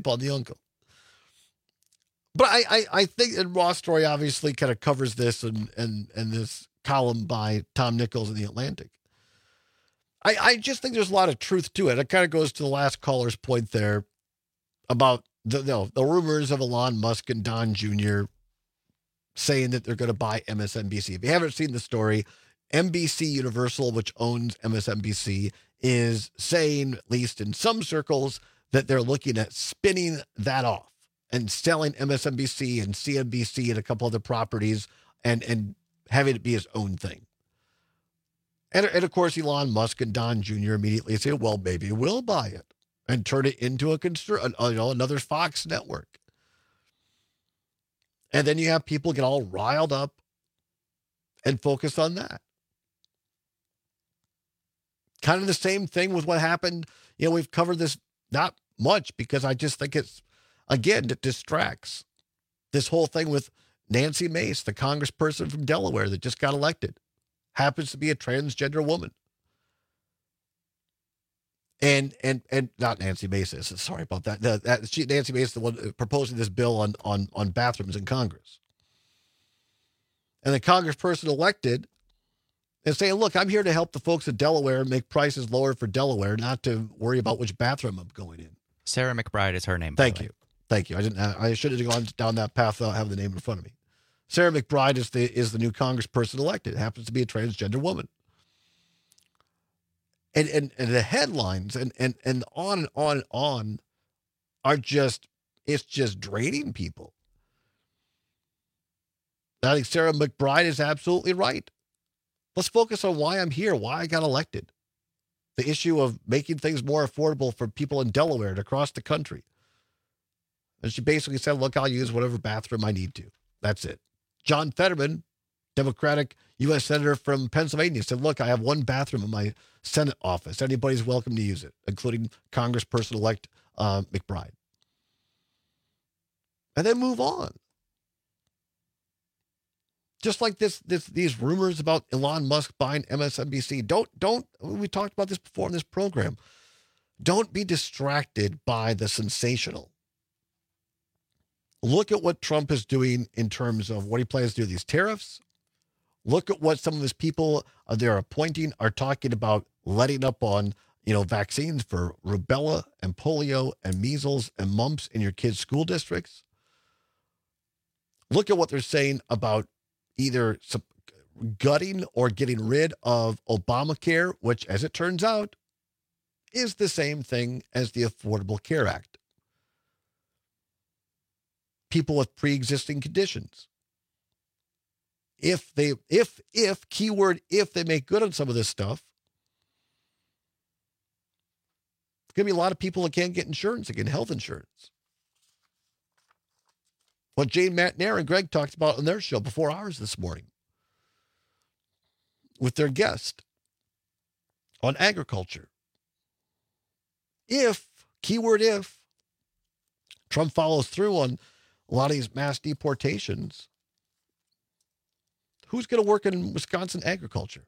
But I think that Ross Story obviously kind of covers this and this column by Tom Nichols in The Atlantic. I just think there's a lot of truth to it. It kind of goes to the last caller's point there about the rumors of Elon Musk and Don Jr. saying that they're going to buy MSNBC. If you haven't seen the story, NBC Universal, which owns MSNBC, is saying, at least in some circles, that they're looking at spinning that off and selling MSNBC and CNBC and a couple other properties and having it be his own thing. And of course, Elon Musk and Don Jr. immediately say, well, maybe we'll buy it and turn it into another Fox network. And then you have people get all riled up and focus on that. Kind of the same thing with what happened. We've covered this not much because I just think it's, again, it distracts. This whole thing with Nancy Mace, the congressperson from Delaware that just got elected, happens to be a transgender woman. And not Nancy Mace, sorry about that. Nancy Mace is the one proposing this bill on bathrooms in Congress. And the congressperson elected and saying, look, I'm here to help the folks of Delaware make prices lower for Delaware, not to worry about which bathroom I'm going in. Sarah McBride is her name. Thank you. I should have gone down that path without having the name in front of me. Sarah McBride is the new congressperson elected. It happens to be a transgender woman. And the headlines and on and on and on are it's just draining people. I think Sarah McBride is absolutely right. Let's focus on why I'm here, why I got elected. The issue of making things more affordable for people in Delaware and across the country. And she basically said, look, I'll use whatever bathroom I need to. That's it. John Fetterman, Democratic U.S. Senator from Pennsylvania, said, look, I have one bathroom in my Senate office. Anybody's welcome to use it, including Congressperson-elect McBride. And then move on. Just like these rumors about Elon Musk buying MSNBC. We talked about this before in this program. Don't be distracted by the sensational. Look at what Trump is doing in terms of what he plans to do with these tariffs. Look at what some of his people they're appointing are talking about letting up on, vaccines for rubella and polio and measles and mumps in your kids' school districts. Look at what they're saying about either gutting or getting rid of Obamacare, which, as it turns out, is the same thing as the Affordable Care Act. People with pre-existing conditions. If keyword, if they make good on some of this stuff, there's going to be a lot of people that can't get insurance again, health insurance. What Jane McNair and Greg talked about on their show before ours this morning with their guest on agriculture. Keyword if, Trump follows through on a lot of these mass deportations, who's going to work in Wisconsin agriculture?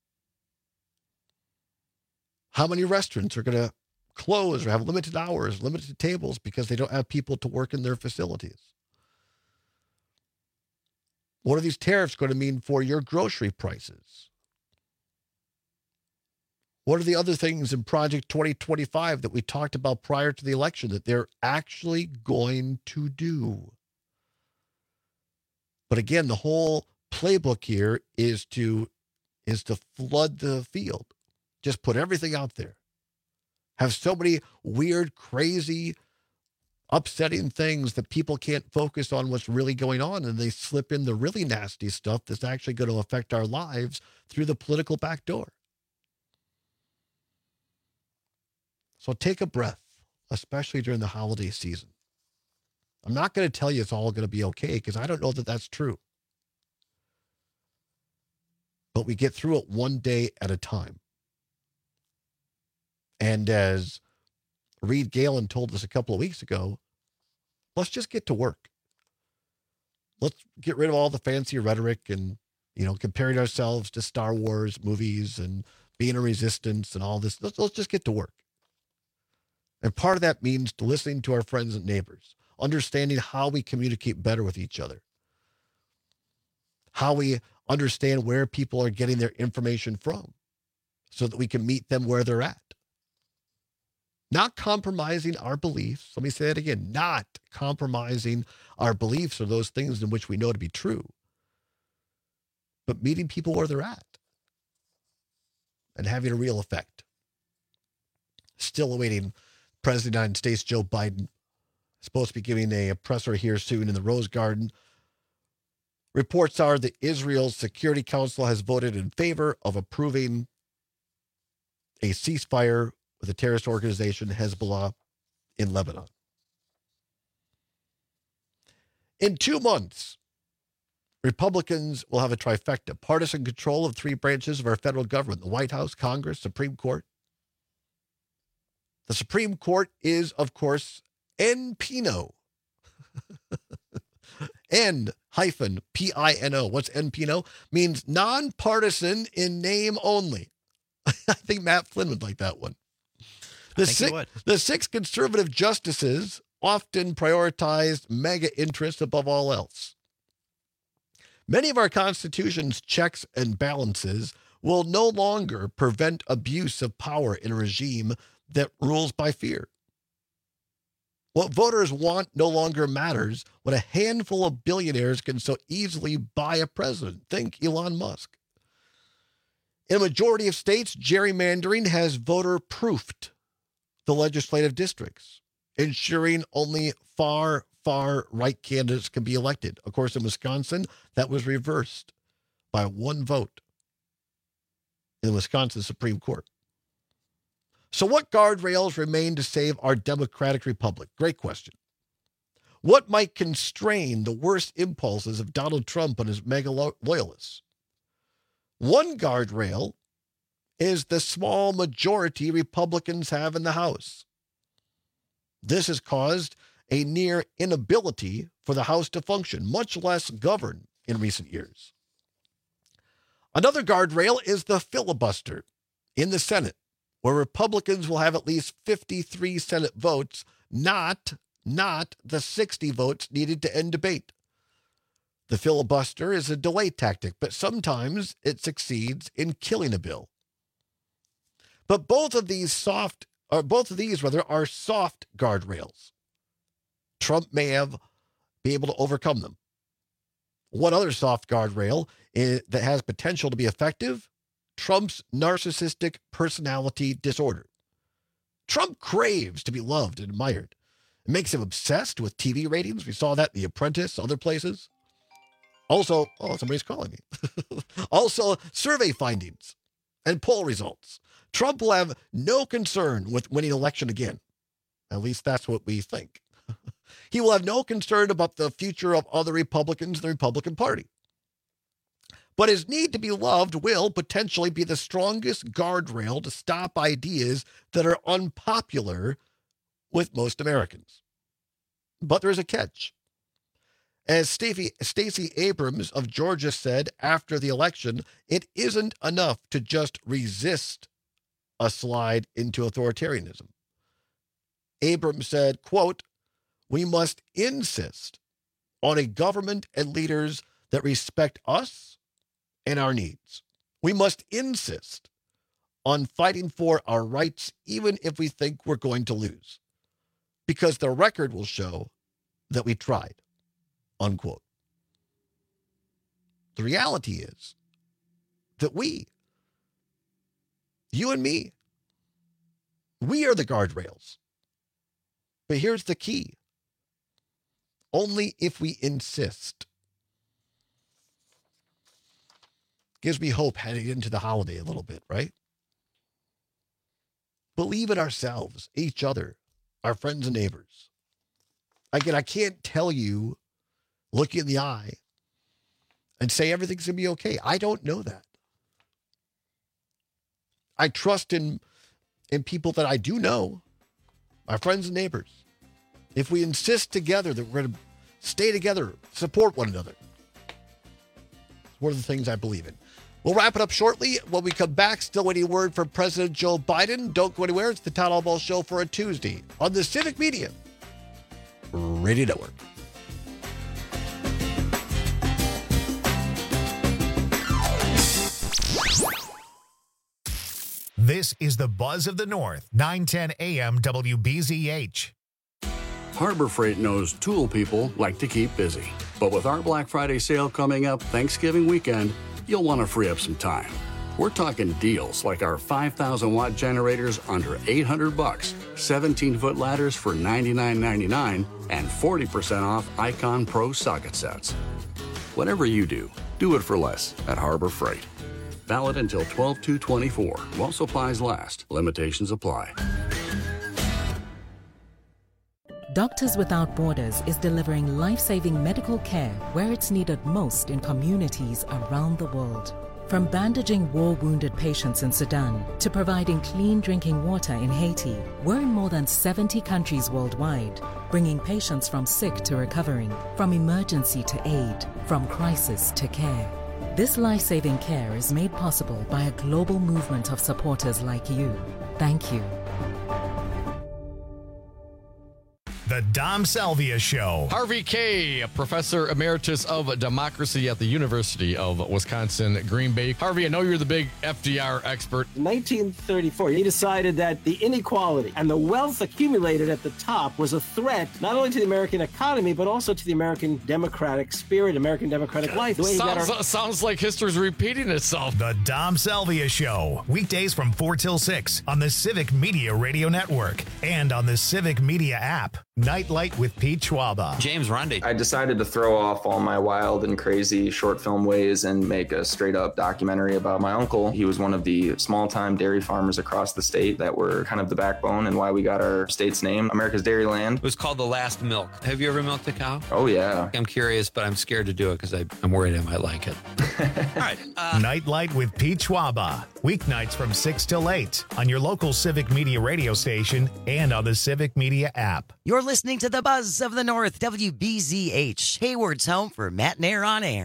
How many restaurants are going to close or have limited hours, limited tables because they don't have people to work in their facilities? What are these tariffs going to mean for your grocery prices? What are the other things in Project 2025 that we talked about prior to the election that they're actually going to do? But again, the whole playbook here is to flood the field. Just put everything out there. Have so many weird, crazy, upsetting things that people can't focus on what's really going on, and they slip in the really nasty stuff that's actually going to affect our lives through the political back door. So take a breath, especially during the holiday season. I'm not going to tell you it's all going to be okay because I don't know that that's true. But we get through it one day at a time. And as Reed Galen told us a couple of weeks ago, let's just get to work. Let's get rid of all the fancy rhetoric and, comparing ourselves to Star Wars movies and being a resistance and all this. Let's just get to work. And part of that means listening to our friends and neighbors, understanding how we communicate better with each other, how we understand where people are getting their information from so that we can meet them where they're at. Not compromising our beliefs. Let me say that again. Not compromising our beliefs or those things in which we know to be true, but meeting people where they're at and having a real effect. Still awaiting President of the United States, Joe Biden, supposed to be giving a presser here soon in the Rose Garden. Reports are that Israel's Security Council has voted in favor of approving a ceasefire with the terrorist organization Hezbollah in Lebanon. In 2 months, Republicans will have a trifecta, partisan control of 3 branches of our federal government, the White House, Congress, Supreme Court. The Supreme Court is, of course, NPino. N-Pino. What's NPino? Means nonpartisan in name only. I think Matt Flynn would like that one. The 6 conservative justices often prioritized mega interests above all else. Many of our Constitution's checks and balances will no longer prevent abuse of power in a regime that rules by fear. What voters want no longer matters when a handful of billionaires can so easily buy a president. Think Elon Musk. In a majority of states, gerrymandering has voter-proofed the legislative districts, ensuring only far right candidates can be elected. Of course, in Wisconsin, that was reversed by 1 vote in the Wisconsin Supreme Court. So what guardrails remain to save our democratic republic? Great question. What might constrain the worst impulses of Donald Trump and his mega loyalists? One guardrail is the small majority Republicans have in the House. This has caused a near inability for the House to function, much less govern in recent years. Another guardrail is the filibuster in the Senate, where Republicans will have at least 53 Senate votes, not the 60 votes needed to end debate. The filibuster is a delay tactic, but sometimes it succeeds in killing a bill. But both of these are soft guardrails. Trump may be able to overcome them. One other soft guardrail that has potential to be effective: Trump's narcissistic personality disorder. Trump craves to be loved and admired. It makes him obsessed with TV ratings. We saw that in The Apprentice, other places. Also, somebody's calling me. Also, survey findings and poll results. Trump will have no concern with winning election again. At least that's what we think. He will have no concern about the future of other Republicans in the Republican Party. But his need to be loved will potentially be the strongest guardrail to stop ideas that are unpopular with most Americans. But there's a catch. As Stacey Abrams of Georgia said after the election, it isn't enough to just resist a slide into authoritarianism. Abrams said, quote, "We must insist on a government and leaders that respect us and our needs. We must insist on fighting for our rights, even if we think we're going to lose, because the record will show that we tried," unquote. The reality is that you and me, we are the guardrails. But here's the key. Only if we insist. Gives me hope heading into the holiday a little bit, right? believe in ourselves, each other, our friends and neighbors. Again, I can't tell you, look you in the eye, and say everything's going to be okay. I don't know that. I trust in people that I do know, my friends and neighbors. If we insist together that we're going to stay together, support one another. It's one of the things I believe in. We'll wrap it up shortly. When we come back, still waiting a word from President Joe Biden. Don't go anywhere. It's the Town Hall Ball Show for a Tuesday on the Civic Media Radio Network. This is the Buzz of the North, 910 AM WBZH. Harbor Freight knows tool people like to keep busy. But with our Black Friday sale coming up Thanksgiving weekend, you'll want to free up some time. We're talking deals like our 5,000-watt generators under $800, 17-foot ladders for $99.99, and 40% off Icon Pro socket sets. Whatever you do, do it for less at Harbor Freight. Valid until 12/2/24. While supplies last. Limitations apply. Doctors Without Borders is delivering life-saving medical care where it's needed most in communities around the world. From bandaging war-wounded patients in Sudan to providing clean drinking water in Haiti, we're in more than 70 countries worldwide, bringing patients from sick to recovering, from emergency to aid, from crisis to care. This life-saving care is made possible by a global movement of supporters like you. Thank you. The Dom Salvia Show. Harvey Kaye, professor emeritus of democracy at the University of Wisconsin, Green Bay. Harvey, I know you're the big FDR expert. In 1934, he decided that the inequality and the wealth accumulated at the top was a threat not only to the American economy, but also to the American democratic spirit, American democratic life. Sounds like history's repeating itself. The Dom Salvia Show. Weekdays from 4 till 6 on the Civic Media Radio Network and on the Civic Media app. Nightlight with Pete Schwaba. James Rundy. I decided to throw off all my wild and crazy short film ways and make a straight up documentary about my uncle. He was one of the small time dairy farmers across the state that were kind of the backbone and why we got our state's name, America's Dairyland. It was called The Last Milk. Have you ever milked a cow? Oh, yeah. I'm curious, but I'm scared to do it because I'm worried I might like it. All right. Nightlight with Pete Schwaba. Weeknights from 6 till 8 on your local Civic Media radio station and on the Civic Media app. You're listening to the Buzz of the North, WBZH, Hayward's home for Matt and Air on Air.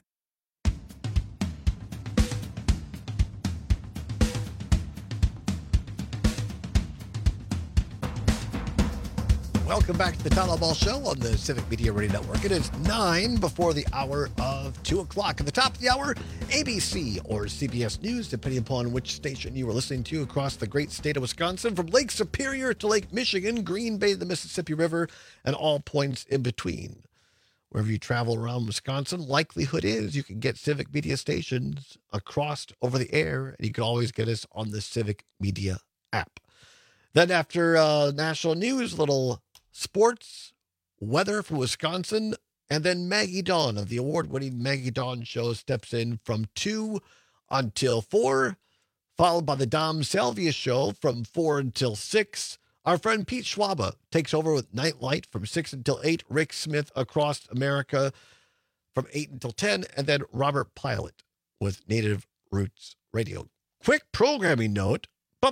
Welcome back to the Town Hall Ball Show on the Civic Media Radio Network. It is 9 before the hour of 2 o'clock. At the top of the hour, ABC or CBS News, depending upon which station you were listening to across the great state of Wisconsin, from Lake Superior to Lake Michigan, Green Bay, the Mississippi River, and all points in between. Wherever you travel around Wisconsin, likelihood is you can get Civic Media stations across over the air, and you can always get us on the Civic Media app. Then after national news, little sports, weather from Wisconsin, and then Maggie Dawn of the award-winning Maggie Dawn Show steps in from 2 until 4, followed by the Dom Salvia Show from 4 until 6. Our friend Pete Schwaba takes over with Nightlight from 6 until 8, Rick Smith Across America from 8 until 10, and then Robert Pilot with Native Roots Radio. Quick programming note.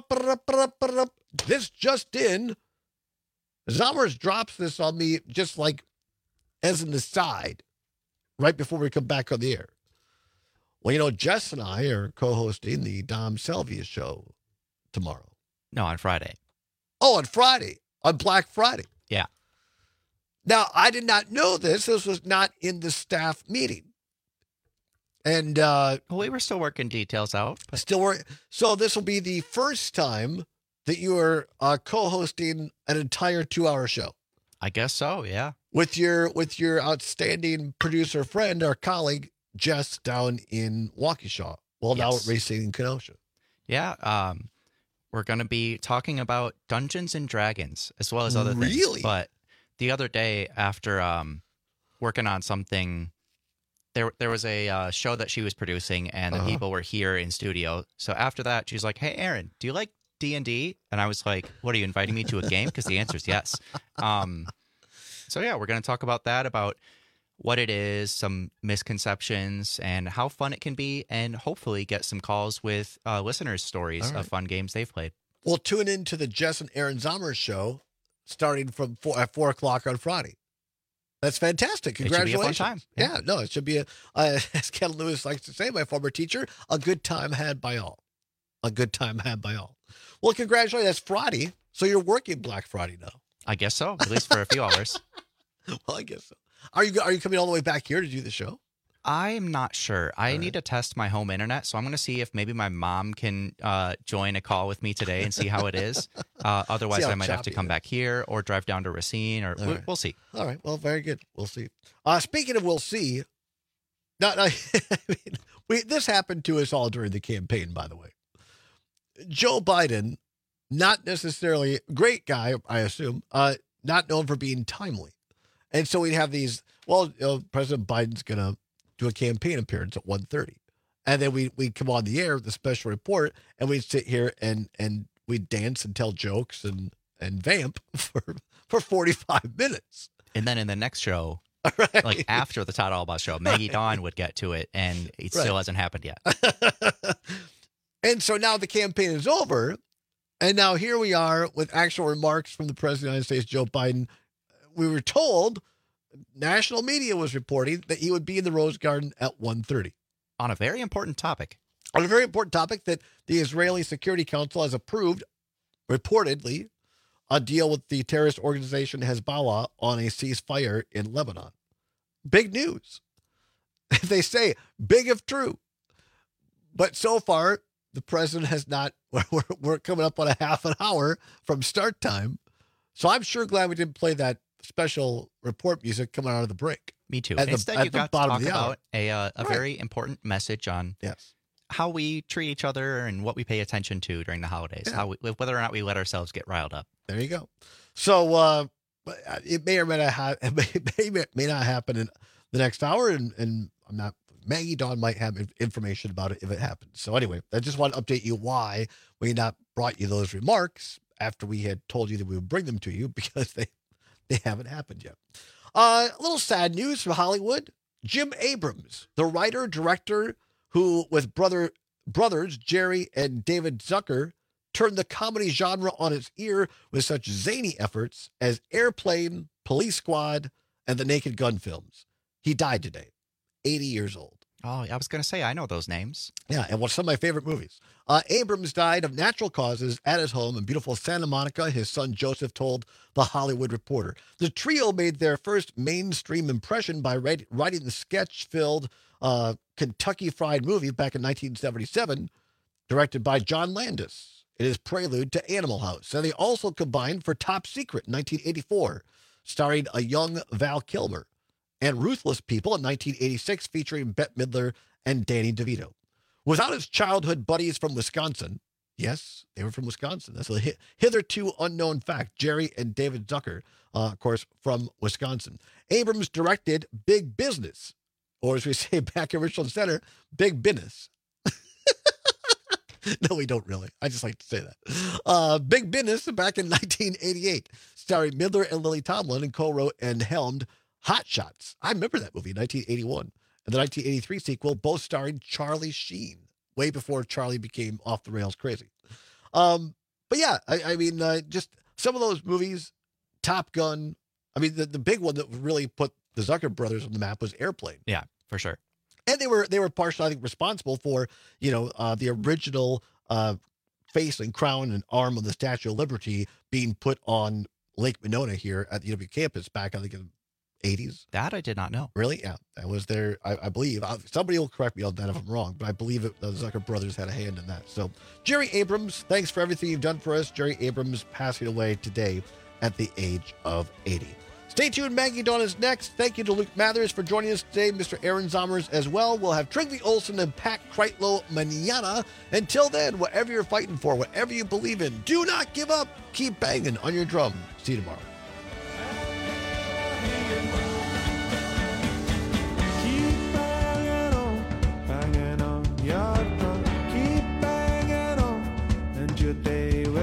This just in. Zommers drops this on me just like as an aside right before we come back on the air. Well, you know, Jess and I are co-hosting the Dom Salvia Show tomorrow. No, on Friday. Oh, on Friday. On Black Friday. Yeah. Now, I did not know this. This was not in the staff meeting. And we were still working details out. But... Still working. So this will be the first time that you are co-hosting an entire 2-hour show. I guess so, yeah. With your outstanding producer friend, our colleague, Jess, down in Waukesha. Well, now at Racing in Kenosha. Yeah, we're going to be talking about Dungeons and Dragons as well as other things. Really? But the other day after working on something, there was a show that she was producing and the people were here in studio. So after that, she's like, hey, Aaron, do you like D&D? And I was like, what, are you inviting me to a game? Because the answer is yes. So yeah, we're going to talk about that, about what it is, some misconceptions, and how fun it can be, and hopefully get some calls with listeners' stories of fun games they've played. We'll tune in to the Jess and Aaron Zomer show starting from 4 o'clock on Friday. That's fantastic. Congratulations. It should be a fun time. Yeah, no, it should be, as Ken Lewis likes to say, my former teacher, a good time had by all. A good time had by all. Well, congratulations. That's Friday, so you're working Black Friday now. I guess so, at least for a few hours. Well, I guess so. Are you coming all the way back here to do the show? I'm not sure. I need to test my home internet, so I'm going to see if maybe my mom can join a call with me today and see how it is. Otherwise, I might have to come back here or drive down to Racine, or we'll see. All right. Well, very good. We'll see. Speaking of we'll see, this happened to us all during the campaign, by the way. Joe Biden, not necessarily a great guy, I assume, not known for being timely. And so we'd have these, President Biden's going to do a campaign appearance at 1:30. And then we'd come on the air with the special report, and we'd sit here and we'd dance and tell jokes and vamp for 45 minutes. And then in the next show, like after the Todd Albaugh show, Maggie Dawn would get to it, and it still hasn't happened yet. And so now the campaign is over, and now here we are with actual remarks from the President of the United States, Joe Biden. We were told, national media was reporting, that he would be in the Rose Garden at 1:30. On a very important topic. On a very important topic that the Israeli Security Council has approved, reportedly, a deal with the terrorist organization Hezbollah on a ceasefire in Lebanon. Big news. They say, big if true. But so far, the president has not, we're coming up on a half an hour from start time. So I'm sure glad we didn't play that special report music coming out of the break. Me too. Instead, you got to talk about a very important message on how we treat each other and what we pay attention to during the holidays, whether or not we let ourselves get riled up. There you go. So it may or may not may not happen in the next hour, and I'm not. Maggie Dawn might have information about it if it happens. So anyway, I just want to update you why we not brought you those remarks after we had told you that we would bring them to you, because they haven't happened yet. A little sad news from Hollywood. Jim Abrams, the writer, director, who with brothers Jerry and David Zucker turned the comedy genre on its ear with such zany efforts as Airplane, Police Squad, and the Naked Gun films. He died today, 80 years old. Oh, I was going to say, I know those names. Yeah, and some of my favorite movies. Abrams died of natural causes at his home in beautiful Santa Monica, his son Joseph told The Hollywood Reporter. The trio made their first mainstream impression by writing the sketch-filled Kentucky Fried Movie back in 1977, directed by John Landis. It is prelude to Animal House. And they also combined for Top Secret in 1984, starring a young Val Kilmer, and Ruthless People in 1986, featuring Bette Midler and Danny DeVito. Without his childhood buddies from Wisconsin, yes, they were from Wisconsin. That's a hitherto unknown fact. Jerry and David Zucker, of course, from Wisconsin. Abrams directed Big Business, or as we say back in Richland Center, Big Business. No, we don't really. I just like to say that. Big Business back in 1988, starring Midler and Lily Tomlin, and co-wrote and helmed Hot Shots. I remember that movie, 1981. And the 1983 sequel, both starring Charlie Sheen, way before Charlie became off the rails crazy. But yeah, I mean, just some of those movies, Top Gun. I mean, the big one that really put the Zucker brothers on the map was Airplane. Yeah, for sure. And they were partially, I think, responsible for, the original face and crown and arm of the Statue of Liberty being put on Lake Monona here at the UW campus back, I think, in the 80s. That I did not know. Really? Yeah. That was there, I believe. Somebody will correct me on that if I'm wrong, but I believe the Zucker brothers had a hand in that. So, Jerry Abrams, thanks for everything you've done for us. Jerry Abrams passing away today at the age of 80. Stay tuned. Maggie Dawn is next. Thank you to Luke Mathers for joining us today. Mr. Aaron Zomers as well. We'll have Tringley Olsen and Pat Kreitlow mañana. Until then, whatever you're fighting for, whatever you believe in, do not give up. Keep banging on your drum. See you tomorrow. Banging on your drum. Keep banging on, and your day will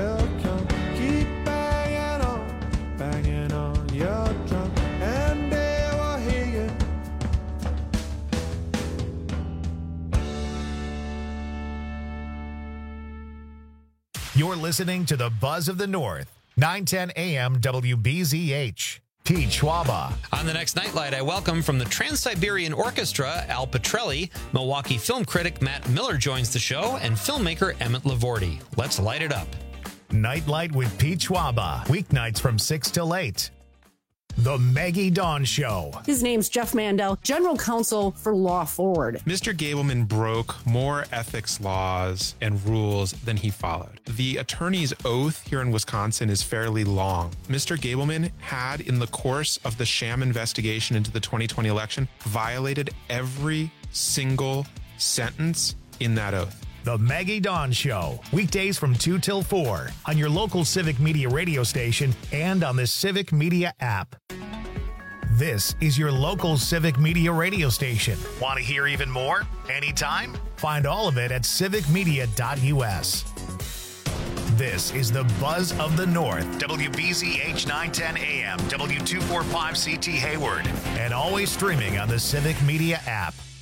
You're listening to the Buzz of the North, 910 AM WBZH. Pete Schwaba. On the next Nightlight, I welcome from the Trans-Siberian Orchestra, Al Petrelli. Milwaukee film critic Matt Miller joins the show, and filmmaker Emmett Lavorti. Let's light it up. Nightlight with Pete Schwaba. Weeknights from 6 till 8. The Maggie Dawn Show. His name's Jeff Mandel, General Counsel for Law Forward. Mr. Gableman broke more ethics laws and rules than he followed. The attorney's oath here in Wisconsin is fairly long. Mr. Gableman had, in the course of the sham investigation into the 2020 election, violated every single sentence in that oath. The Maggie Dawn Show. Weekdays from 2 till 4 on your local Civic Media radio station and on the Civic Media app. This is your local Civic Media radio station. Want to hear even more? Anytime? Find all of it at civicmedia.us. This is the Buzz of the North, WBZH 910 AM, W245CT Hayward, and always streaming on the Civic Media app.